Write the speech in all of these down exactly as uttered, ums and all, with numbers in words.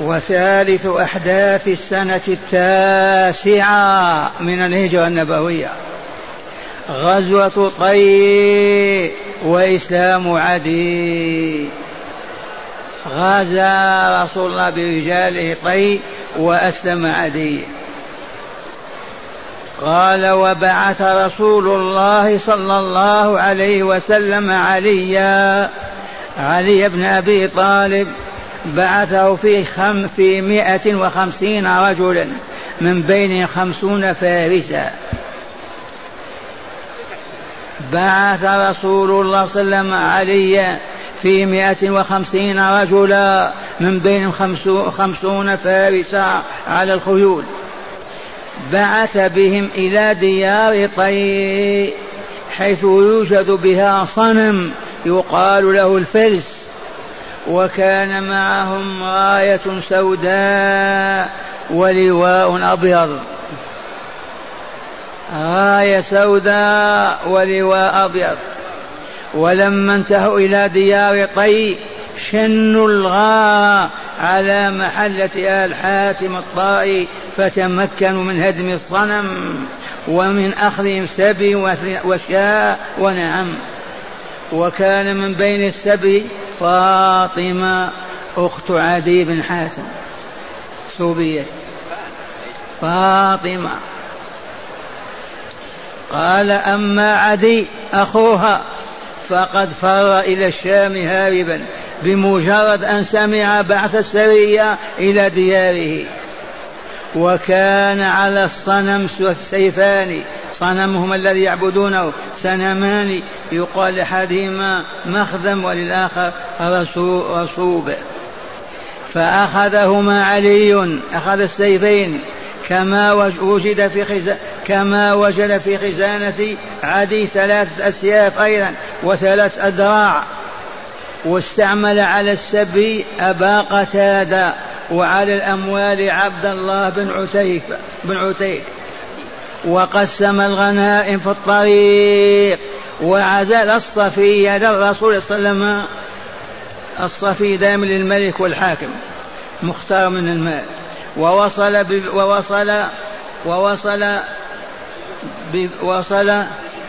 وثالث أحداث السنة التاسعة من الهجرة النبوية غزوة طي وإسلام عدي. غزا رسول الله برجاله طي وأسلم عدي. قال: وبعث رسول الله صلى الله عليه وسلم عليا علي بن أبي طالب، بعثه في خم في مائة وخمسين رجلا من بين خمسون فارسا. بعث رسول الله صلى الله عليه وسلم عليا في مائة وخمسين رجلا من بين خمسون فارسا على الخيول. بعث بهم إلى ديار طي حيث يوجد بها صنم يقال له الفرس، وكان معهم راية سوداء ولواء أبيض. راية سوداء ولواء أبيض. ولما انتهوا إلى ديار طي شنوا الغار على محلة آل حاتم الطائي، فتمكنوا من هدم الصنم ومن أخذهم سبي وشاء ونعم. وكان من بين السبي فاطمة أخت عدي بن حاتم سوبية فاطمة. قال: أما عدي أخوها فقد فر إلى الشام هاربا بمجرد أن سمع بعث السرية إلى دياره. وكان على الصنم سيفان، صنمهم الذي يعبدونه سنمان، يقال لأحدهما مخذم وللآخر رسوب. فأخذهما علي، أخذ السيفين كما وجد في خزانة كما وجد في خزانة عدي ثلاثة أسياف أيضا وثلاث أدراع. واستعمل على السبي أبا قتادة وعلى الأموال عبد الله بن عتيك بن عتيك وقسم الغنائم في الطريق. وعزل الصفي للرسول صلى الله عليه وسلم. الصفي دائما للملك والحاكم مختار من المال. ووصل ب... ووصل ووصل ب... وصل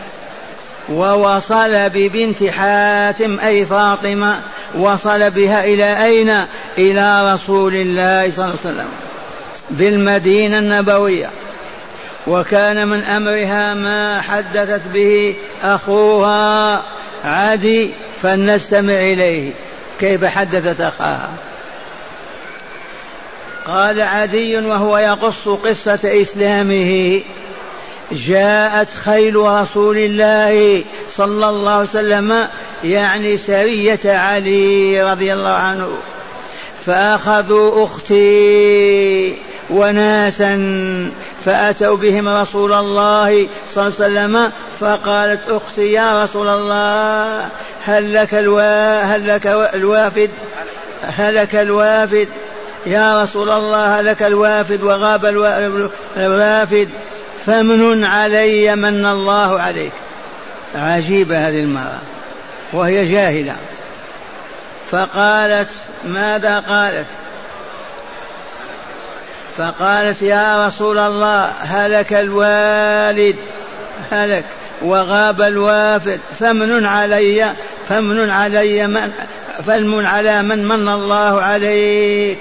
ووصل ببنت حاتم أي فاطمة، وصل بها إلى أين؟ إلى رسول الله صلى الله عليه وسلم بالمدينة النبوية. وكان من أمرها ما حدثت به أخوها عدي، فلنستمع إليه كيف حدثت أخاها. قال عدي وهو يقص قصة إسلامه: جاءت خيل رسول الله صلى الله عليه وسلم، يعني سرية علي رضي الله عنه، فأخذوا أختي وناسا فأتوا بهم رسول الله صلى الله عليه وسلم. فقالت أختي: يا رسول الله هل لك, الوا... هل لك الوافد هل لك الوافد يا رسول الله هل لك الوافد وغاب الوافد، فمن علي من الله عليك. عجيبة هذه المرأة وهي جاهلة. فقالت: ماذا قالت؟ فقالت: يا رسول الله هلك الوالد هلك وغاب الوافد، فمن علي فمن علي من فمن على من من الله عليك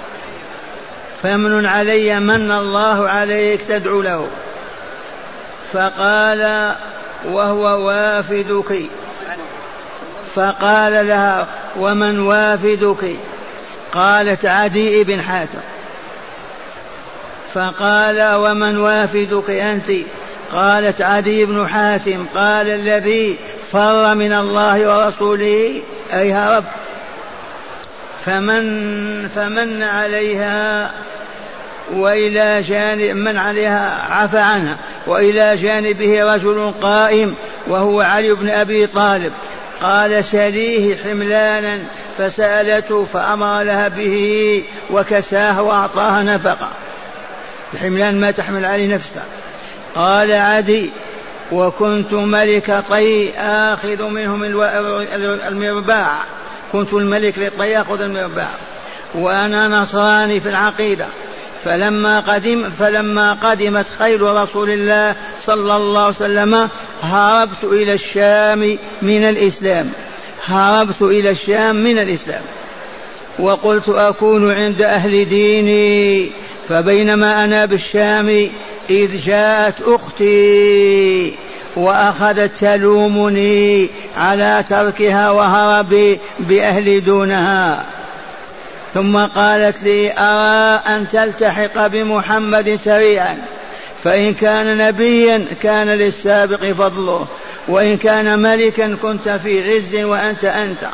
فمن علي من الله عليك تدعو له. فقال: وهو وافدك. فقال لها: ومن وافدك؟ قالت: عدي بن حاتم. فقال: ومن وافدك أنت؟ قالت: عدي بن حاتم. قال: الذي فر من الله ورسوله أي هرب. فمن فمن عليها وإلى جانب من عليها عفى عنها، وإلى جانبه رجل قائم وهو علي بن أبي طالب. قال: سليه حملانا، فسألته فأمر لها به وكساه وأعطاها نفقة. الحملان ما تحمل عليه نفسها. قال عدي: وكنت ملك طي آخذ منهم المرباع، كنت الملك لطي آخذ المرباع. وأنا نصراني في العقيدة. فلما قدم فلما قدمت خيل رسول الله صلى الله عليه وسلم هربت إلى الشام من الإسلام هربت إلى الشام من الإسلام وقلت أكون عند أهل ديني. فبينما أنا بالشام إذ جاءت أختي وأخذت تلومني على تركها وهربي بأهل دونها، ثم قالت لي أرى أن تلتحق بمحمد سريعا، فإن كان نبيا كان للسابق فضله، وإن كان ملكا كنت في عز وأنت أنت.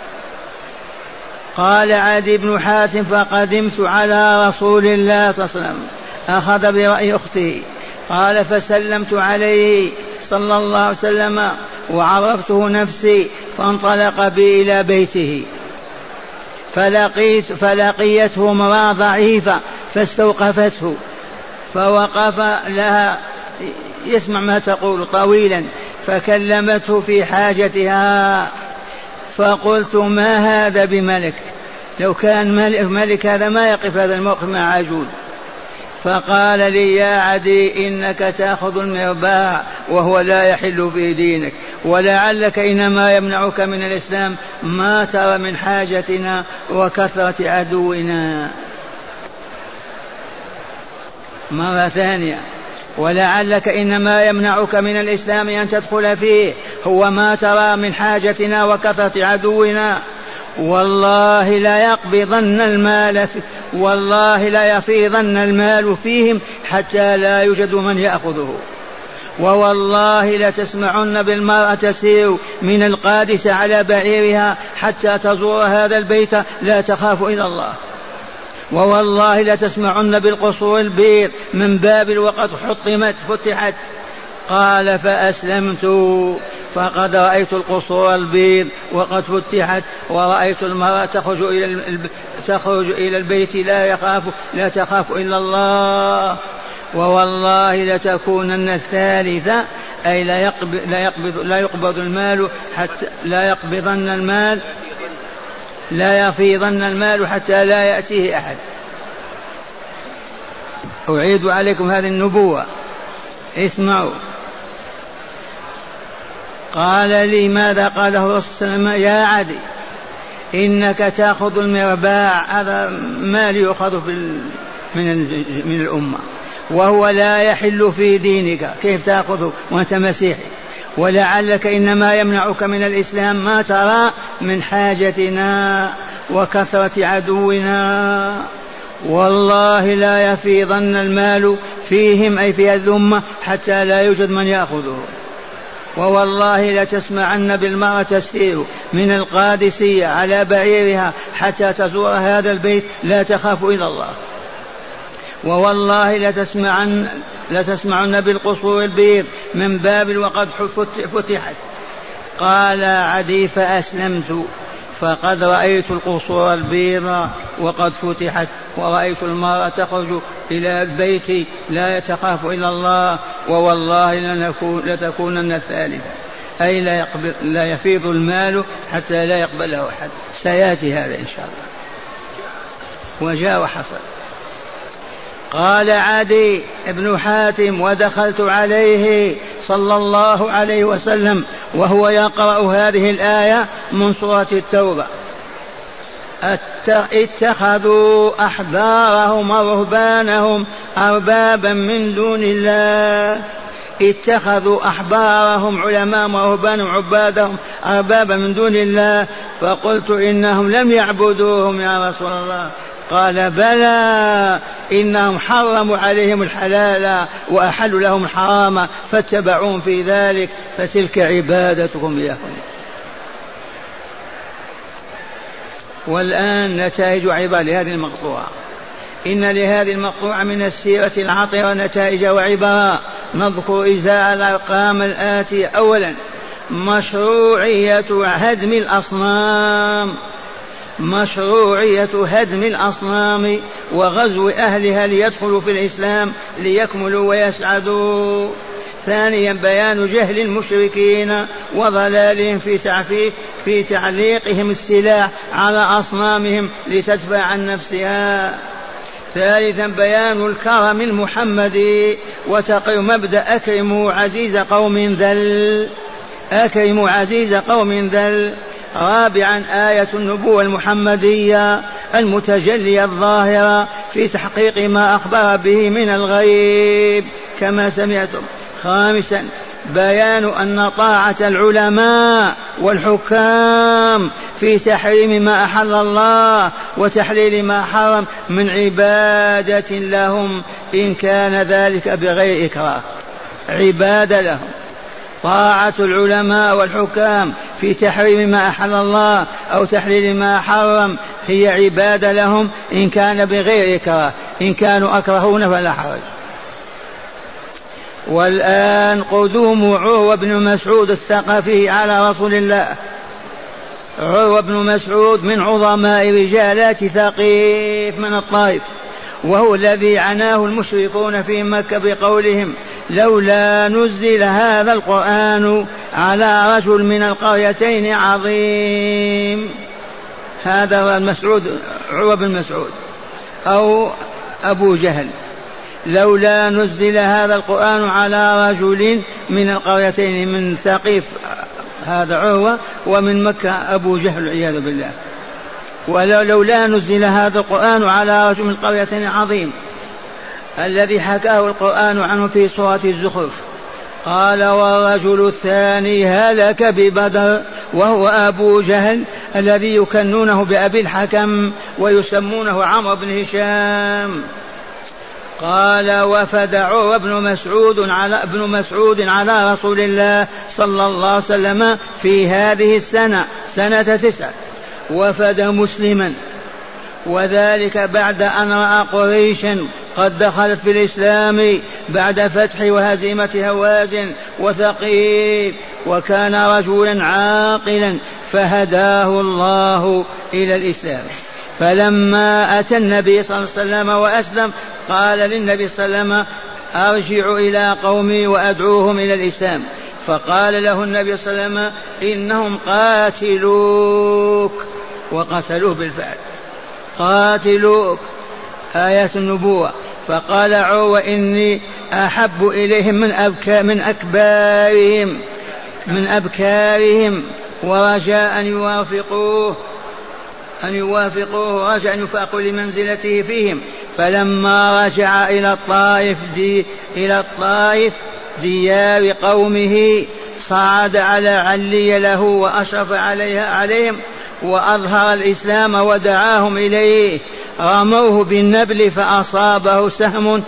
قال عدي بن حاتم فقدمت على رسول الله صلى الله عليه وسلم أخذ برأي أخته. قال فسلمت عليه صلى الله عليه وسلم وعرفته نفسي، فانطلق بي إلى بيته، فلقيت فلقيته امرأة ضعيفة فاستوقفته، فوقف لها يسمع ما تقول طويلا، فكلمته في حاجتها. فقلت ما هذا بملك، لو كان ملك, ملك هذا ما يقف هذا الموقف مع عجوز. فقال لي يا عدي إنك تأخذ المرباع وهو لا يحل في دينك، ولعلك إنما يمنعك من الإسلام ما ترى من حاجتنا وكثرة عدونا. مرة ثانية، ولعلك إنما يمنعك من الإسلام أن تدخل فيه هو ما ترى من حاجتنا وكثرة عدونا. والله لا يقبضن المال في والله لا يفيضن المال فيهم حتى لا يوجد من يأخذه، ووالله لتسمعن بالمرأة تسير من القادس على بعيرها حتى تزور هذا البيت لا تخاف إلا الله، ووالله لتسمعن بالقصور البيض من بابل وقد حطمت فتحت. قال فأسلمت فقد رأيت القصور البيض وقد فتحت، ورأيت المرأة تخرج إلى تخرج إلى البيت لا يخاف لا تخاف إلا الله. ووالله لتكونن الثالثة، أي لا يقبض لا يقبض لا يقبض المال حتى لا يقبضن المال لا يفيضن المال حتى لا يأتيه أحد. أعيد عليكم هذه النبوة، اسمعوا. قال لي ماذا قاله الرسول صلى الله عليه وسلم؟ يا عدي إنك تأخذ المرباع، هذا مال يؤخذ من من الأمة، وهو لا يحل في دينك، كيف تأخذه وأنت مسيحي؟ ولعلك إنما يمنعك من الإسلام ما ترى من حاجتنا وكثرة عدونا. والله لا يفيضن المال فيهم، أي في الذمة، حتى لا يوجد من يأخذه. ووالله لتسمعن بالمرأة تسير من القادسية على بعيرها حتى تزور هذا البيت لا تخاف إلا الله. ووالله لتسمعن لتسمعن بالقصور البيض من بابل وقد فتحت. قال عدي فأسلمت فقد رأيت القصور البيض وقد فتحت، ورأيت المرأة تخرج إلى البيت لا يتخاف إلا الله، ووالله لتكونن الثالثة، أي لا, يقبل لا يفيض المال حتى لا يقبله أحد. سيأتي هذا إن شاء الله. وجاء وحصل. قال عدي بن حاتم ودخلت عليه صلى الله عليه وسلم وهو يقرأ هذه الآية من سورة التوبة: اتخذوا أحبارهم ورهبانهم أربابا من دون الله. اتخذوا أحبارهم علماء ورهبانهم عبادهم أربابا من دون الله. فقلت إنهم لم يعبدوهم يا رسول الله. قال بلى، إنهم حرموا عليهم الحلال وأحلوا لهم الحرام فاتبعون في ذلك، فتلك عبادتكم إياهم. والآن نتائج عبر لهذه المقطوعة. إن لهذه المقطوعة من السيرة العطرة نتائج وعبرا. نذكر إزاء الأرقام الآتية. أولا، مشروعية هدم الأصنام مشروعية هدم الأصنام وغزو أهلها ليدخلوا في الإسلام ليكملوا ويسعدوا. ثانيا بيان جهل المشركين وضلالهم في تعفيف في تعليقهم السلاح على أصنامهم لتدفع عن نفسها. ثالثا بيان الكرم المحمدي وتقرير مبدأ أكرموا عزيز قوم ذل أكرموا عزيز قوم ذل. رابعا آية النبوة المحمدية المتجلية الظاهرة في تحقيق ما أخبر به من الغيب كما سمعتم. خامسا بيان أن طاعة العلماء والحكام في تحريم ما أحل الله وتحليل ما حرم من عبادة لهم إن كان ذلك بغير إكراه. عبادة لهم، طاعة العلماء والحكام في تحريم ما أحل الله أو تحليل ما حرم هي عبادة لهم إن كان بغير إكراه، إن كانوا أكرهون فلا حرج. والآن قدوم عروة بن مسعود الثقفي على رسول الله. عروة بن مسعود من عظماء رجالات ثقيف من الطائف، وهو الذي عناه المشركون في مكة بقولهم لولا نزل هذا القرآن على رجل من القريتين عظيم. هذا هو المسعود عروة بن مسعود أو أبو جهل. لولا نزل هذا القرآن على رجل من القريتين، من ثقيف هذا عروة ومن مكة أبو جهل والعياذ بالله. ولولا نزل هذا القرآن على رجل من القريتين عظيم الذي حكاه القرآن عنه في سورة الزخرف. قال والرجل الثاني هلك ببدر وهو أبو جهل الذي يكنونه بأبي الحكم ويسمونه عمرو بن هشام. قال وفد عروة بن مسعود على ابن مسعود على رسول الله صلى الله عليه وسلم في هذه السنة سنة تسع، وفد مسلما، وذلك بعد أن رأى قريشا قد دخلت في الإسلام بعد فتح وهزيمة هوازن وثقيف، وكان رجلا عاقلا فهداه الله إلى الإسلام. فلما أتى النبي صلى الله عليه وسلم وأسلم قال للنبي صلى الله عليه وسلم أرجع إلى قومي وأدعوهم إلى الإسلام. فقال له النبي صلى الله عليه وسلم إنهم قاتلوك، وقتلوه بالفعل، قاتلوك آيات النبوة. فقال عروة إني أحب إليهم من أبكى من أكبارهم من أبكارهم ورجاء أن يوافقوه أن يوافقوه رجاء أن يفاقوا لمنزلته فيهم. فلما رجع إلى الطائف دي إلى الطائف ديار قومه صعد على علي له وأشرف عليها عليهم وأظهر الإسلام ودعاهم إليه. رموه بالنبل فأصابه سهم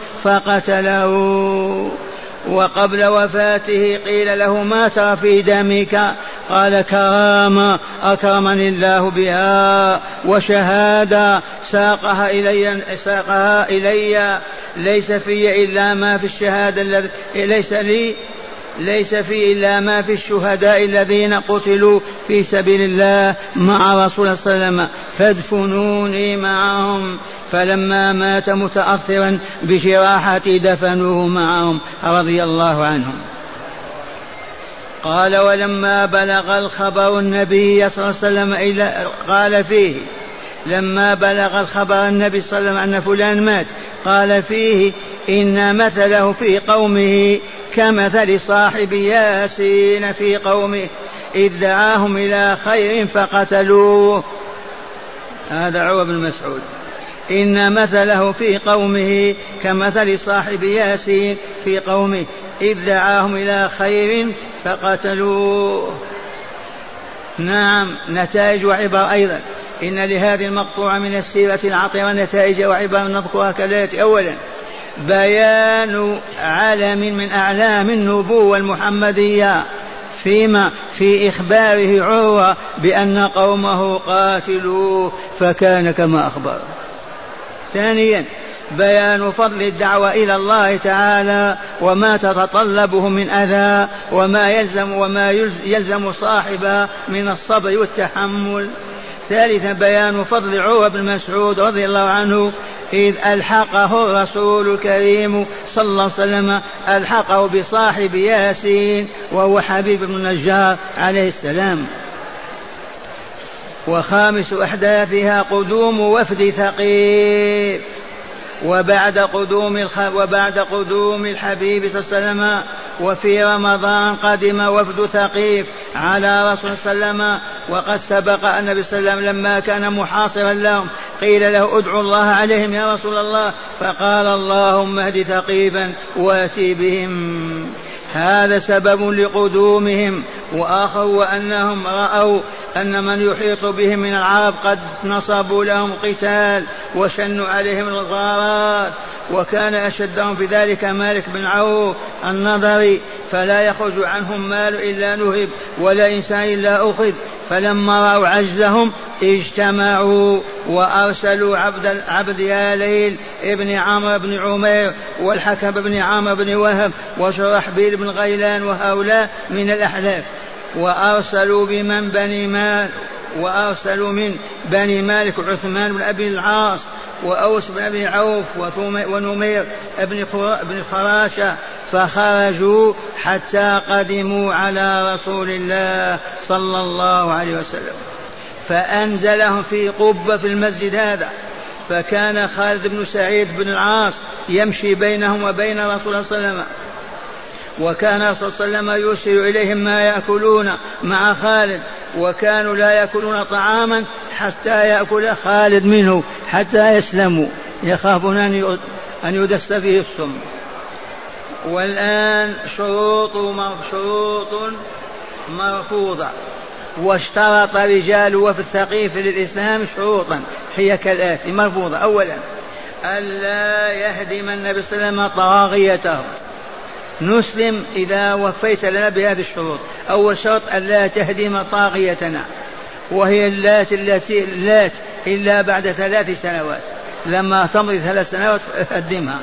فقتله. وقبل وفاته قيل له ما ترى في دمك؟ قال كرامة أكرمني الله بها وشهادة ساقها إلي, ساقها إلي ليس في إلا ما في الشهادة ليس لي ليس في إلا ما في الشهداء الذين قتلوا في سبيل الله مع رسول الله صلى الله عليه وسلم فادفنوني معهم. فلما مات متأثرا بجراحته دفنوه معهم رضي الله عنهم. قال ولما بلغ الخبر النبي صلى الله عليه وسلم إلى قال فيه لما بلغ الخبر النبي صلى الله عليه وسلم أن فلان مات قال فيه إن مثله في قومه كمثل صاحب ياسين في قومه إذ دعاهم إلى خير فقتلوه. هذا عروة بن مسعود. إن مثله في قومه كمثل صاحب ياسين في قومه إذ دعاهم إلى خير فقتلوه. نعم نتائج وعبر أيضا. إن لهذه المقطوعة من السيرة العطرة نتائج وعبر نذكرها كالآتي. أولا بيان علم من أعلام النبوة المحمدية فيما في إخباره عروة بأن قومه قاتلوه فكان كما أخبر. ثانيا بيان فضل الدعوة إلى الله تعالى وما تتطلبه من أذى وما يلزم وما يلزم صاحبها من الصبر والتحمل. ثالثا بيان فضل عروة بن مسعود رضي الله عنه إذ ألحقه الرسول الكريم صلى الله عليه وسلم، ألحقه بصاحب ياسين وهو حبيب بن النجار عليه السلام. وخامس أحداثها قدوم وفد ثقيف. وبعد قدوم الخ... وبعد قدوم الحبيب صلى الله عليه وسلم وفي رمضان قدم وفد ثقيف على رسول صلى الله عليه وسلم، وقد سبق النبي صلى الله عليه وسلم لما كان محاصرا لهم قيل له ادعوا الله عليهم يا رسول الله، فقال اللهم اهد ثقيفا واتي بهم. هذا سبب لقدومهم. وآخر وأنهم رأوا أن من يحيط بهم من العرب قد نصبوا لهم قتال وشنوا عليهم الغارات، وكان أشدهم في ذلك مالك بن عوف النضري، فلا يخرج عنهم مال إلا نهب ولا إنسان إلا أخذ. فلما رأوا عجزهم اجتمعوا وأرسلوا عبد, عبد يا ليل ابن عمرو بن عمير والحكم بن عمرو بن وهب وشرحبيل بن غيلان وهؤلاء من الأحلاف، وأرسلوا بمن بني مال وأرسلوا من بني مالك عثمان بن أبي العاص وأوس بن أبي عوف ونمير بن خراشة، فخرجوا حتى قدموا على رسول الله صلى الله عليه وسلم، فأنزلهم في قبة في المسجد هذا. فكان خالد بن سعيد بن العاص يمشي بينهم وبين رسول الله صلى الله عليه وسلم، وكان رسول الله صلى الله عليه وسلم يرسل إليهم ما يأكلون مع خالد، وكانوا لا يأكلون طعاما حتى يأكل خالد منه حتى يسلموا، يخافون أن يدس فيه السم. والآن شروط شروط مرفوضة. واشترط رجال وفد ثقيف للإسلام شروطا هي كالآتي مرفوضة: أولا ألا يهدم النبي صلى الله عليه وسلم طاغيته، نسلم إذا وفيت لنا بهذه الشروط. أول شرط ألا تهدم طاغيتنا، وهي اللات التي اللات إلا بعد ثلاث سنوات، لما تمضي ثلاث سنوات هدمها.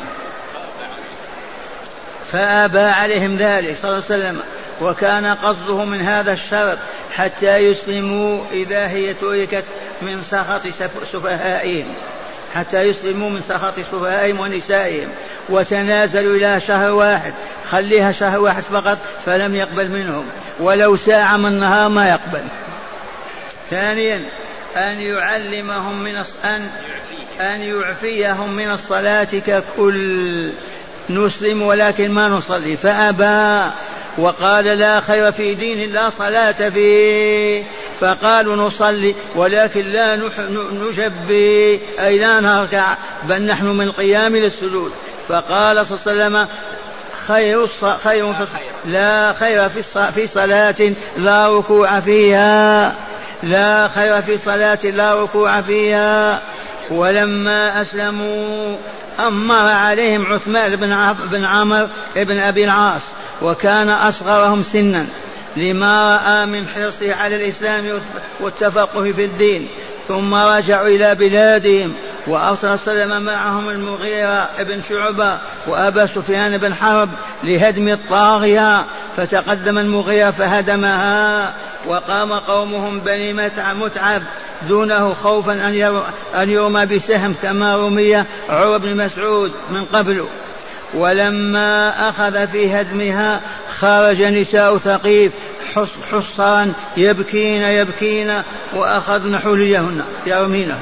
فأبى عليهم ذلك صلى الله عليه وسلم، وكان قصده من هذا الشرط حتى يسلموا إذا هي تركت من سخط سفهائهم، حتى يسلموا من سخط سفهائهم ونسائهم، وتنازلوا إلى شهر واحد، خليها شهر واحد فقط، فلم يقبل منهم ولو ساعة من النهار ما يقبل. ثانيا أن يعلمهم من أن أن يعفيهم من الصلاة ككل، نسلم ولكن ما نصلي، فأبى وقال لا خير في دين لا صلاة فيه، فقالوا نصلي ولكن لا نجبي أي لا نركع، بل نحن من القيام للسجود. فقال صلى الله عليه وسلم خير, خير لا خير في صلاة لا ركوع فيها، لا خير في صلاة لا ركوع فيها. ولما أسلموا أمر عليهم عثمان بن عمرو بن أبي العاص، وكان أصغرهم سنا لما رأى من حرصه على الإسلام والتفقه في الدين. ثم رجعوا إلى بلادهم، وأرسل صلى الله عليه وسلم معهم المغيرة بن شعبة وأبا سفيان بن حرب لهدم الطاغية، فتقدم المغيرة فهدمها، وقام قومهم بني متعب دونه خوفا أن يرمى بسهم كما رمي عروة بن مسعود من قبل. ولما أخذ في هدمها خرج نساء ثقيف حصرا يبكين يبكين وأخذن حليهن يرمينه.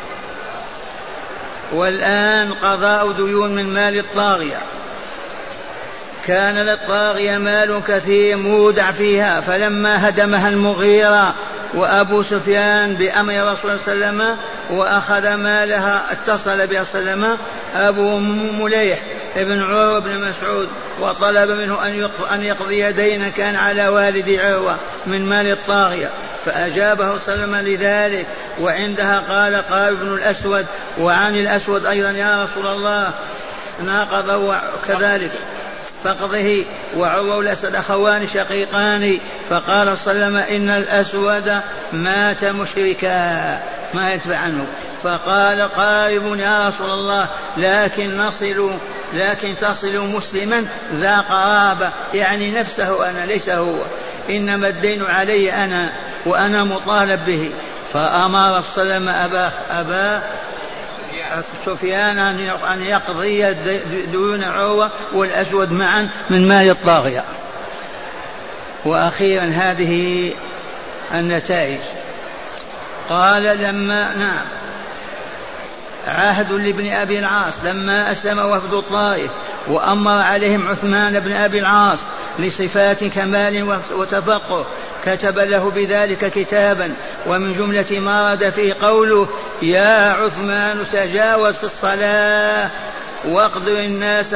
والآن قضاء ديون من مال الطاغية. كان للطاغية مال كثير مودع فيها، فلما هدمها المغيرة وأبو سفيان بأمر رسول الله صلى الله عليه وسلم وأخذ مالها، اتصل بها صلى الله عليه وسلم أبو مليح ابن عروة بن مسعود وطلب منه أن يقضي دينا كان على والد عروة من مال الطاغية، فأجابه صلى الله عليه وسلم لذلك. وعندها قال قال ابن الأسود وعن الأسود أيضا يا رسول الله ناقض كذلك فقضه، وعروة والأسود أخوان شقيقان. فقال صلى الله عليه وسلم إن الأسود مات مشركا ما يدفع عنه. فقال قارب يا رسول الله لكن نصل لكن تصل مسلما ذا قرابة، يعني نفسه أنا ليس هو، إنما الدين علي أنا وأنا مطالب به. فأمر صلى الله عليه وسلم أبا, أبا سفيان أن يقضي ديون عروة والأسود معا من مال الطاغية. وأخيرا هذه النتائج. قال لما نعم عهد لابن أبي العاص لما أسلم وفد الطائف وأمر عليهم عثمان بن أبي العاص لصفات كمال وتفقه كتب له بذلك كتابا، ومن جملة ما ورد فيه قوله: يا عثمان تجاوز في الصلاة واقدر الناس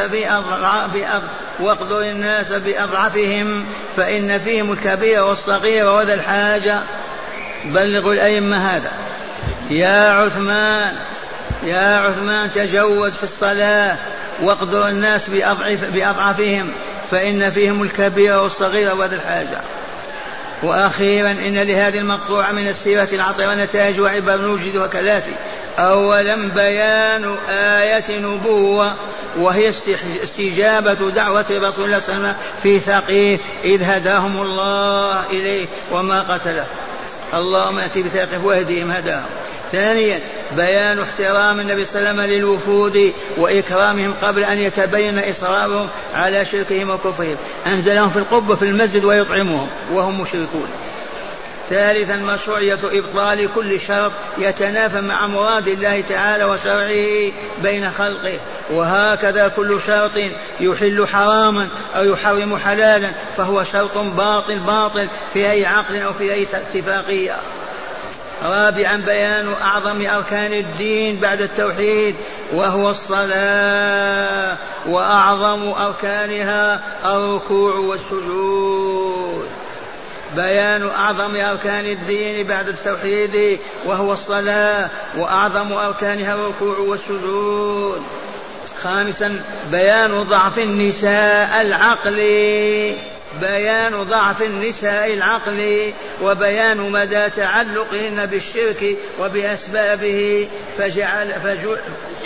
واقدر الناس بأضعفهم فإن فيهم الكبير والصغير وذا الحاجة. بلغوا الأئمة هذا: يا عثمان يا عثمان تجوز في الصلاة واقدر الناس بأضعف بأضعفهم فإن فيهم الكبير والصغير وذا الحاجة. وأخيرا إن لهذه المقطوعة من السيرة العطرة نتائج وعبر نوجد وكلاتي. أولا بيان آية نبوة وهي استجابة دعوة رسول الله صلى الله عليه وسلم في ثقيف إذ هداهم الله إليه وما قتله. اللهم ائت بثقيف واهدهم هداهم. ثانيا بيان احترام النبي صلى الله عليه وسلم للوفود وإكرامهم قبل أن يتبين إصرارهم على شركهم وكفرهم، أنزلهم في القبة في المسجد ويطعمهم وهم مشركون. ثالثا مشروعية إبطال كل شرط يتنافى مع مراد الله تعالى وشرعه بين خلقه، وهكذا كل شرط يحل حراما أو يحرم حلالا فهو شرط باطل باطل في أي عقد أو في أي اتفاقية. رابعا بيان أعظم أركان الدين بعد التوحيد وهو الصلاة، وأعظم أركانها الركوع والسجود. بيان أعظم أركان الدين بعد التوحيد وهو الصلاة، وأعظم أركانها الركوع والسجود. خامسا بيان ضعف النساء العقلي بيان ضعف النساء العقل وبيان مدى تعلقهن بالشرك وبأسبابه فجعل فجعل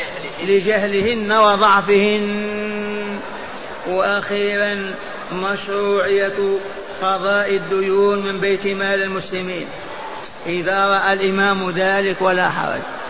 لجهلهن وضعفهن. وأخيرا مشروعية قضاء الديون من بيت مال المسلمين إذا رأى الإمام ذلك ولا حرج.